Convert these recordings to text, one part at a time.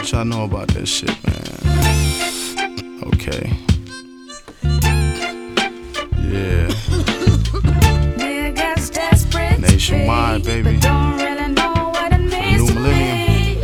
What y'all know about that shit, man? Okay. Yeah. Nationwide, baby. New millennium.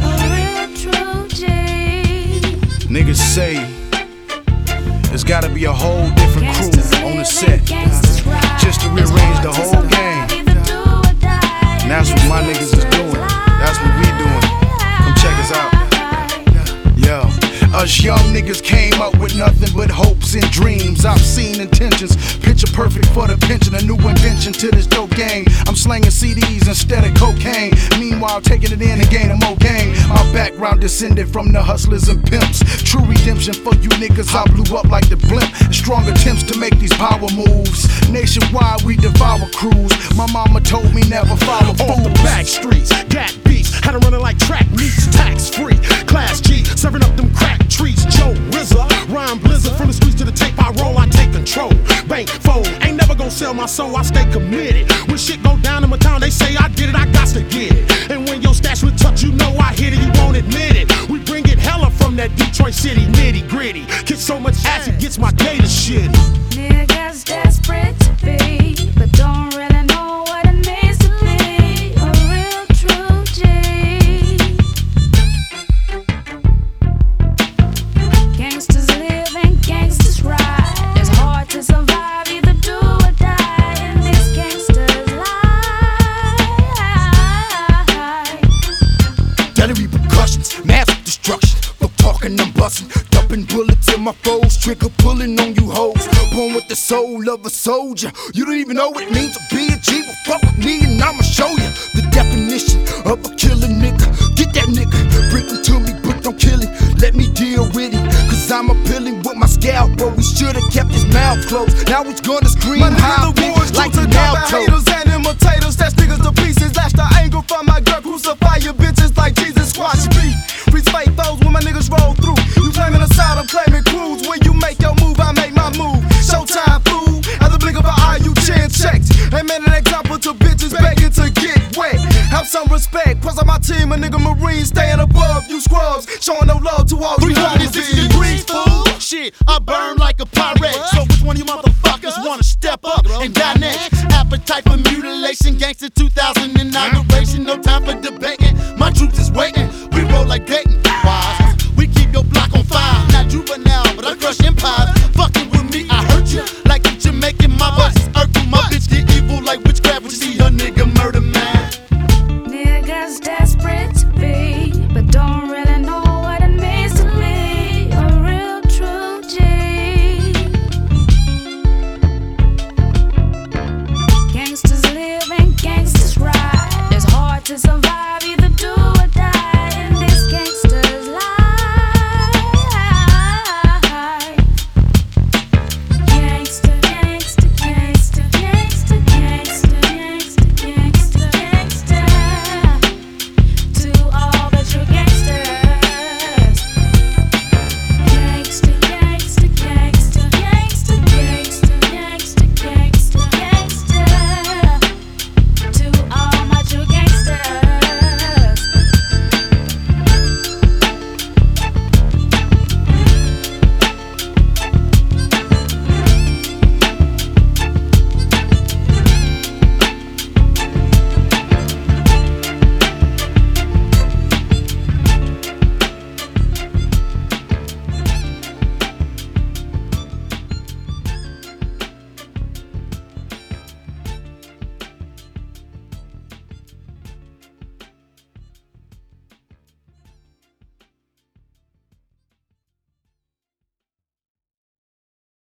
Niggas say there's gotta be a whole different crew on the set just to rearrange the whole game. And that's what my niggas is doing. That's what we doing. Come check us out. Yo. Us young niggas came up with nothing but hopes and dreams. I've seen intentions, picture perfect for the pension. A new invention to this dope game. I'm slanging CDs instead of cocaine. Meanwhile, taking it in and gaining more game. My background descended from the hustlers and pimps. True redemption for you niggas, I blew up like the blimp. Strong attempts to make these power moves. Nationwide, we devour crews. My mama told me never follow fools. Off the back streets, gat beats, had them running like track meets, tax free. Class G, serving up them crack treats. Joe RZA, rhyme blizzard, from the streets to the tape I roll, I take control. Bank fold, ain't never gonna sell my soul, I stay committed. When shit go down in my town, they say I did it, I got to get it. And when your stash with touch, you know I hit it, you won't admit it. We bring it hella from that Detroit City, nitty gritty. Get so much ass, it gets my gator shit. Niggas desperate to be, but don't really know what it means to be a real true G. Gangsters live and gangsters ride. It's hard to survive, either do or die in these gangsters' life. Deadly repercussions, massive destruction. No talking, I'm busting, dumping bullets in my foes, trigger pulling on you hoes. Born with the soul of a soldier. You don't even know what it means to be a G. Well, fuck with me and I'ma show you the definition of a killer nigga. Get that nigga, bring him to me, but don't kill him. Let me deal with it, cause I'm appealing with my scalp. But we should've kept his mouth closed. Now he's gonna scream high pitch like the now haters and imitators. That's niggas to pieces. Lash the anger from my girl. Crucify your bitches like Jesus. Squash beef. Freeze fake foes when my niggas roll through. You claiming a side, I'm claiming crews. When you make your move, I make my move. Showtime fool. At the blink of an eye, you chin checks. And man, an example to bitches begging to get wet. Have some respect. Plus on my team, a nigga Marine staying above you scrubs. Showing no love to all you 360 degrees, fool. Shit, I burn like a pirate. So which one of you motherfuckers wanna step up and die next? Appetite for mutilation, gangster 2000 inauguration. No time for debate.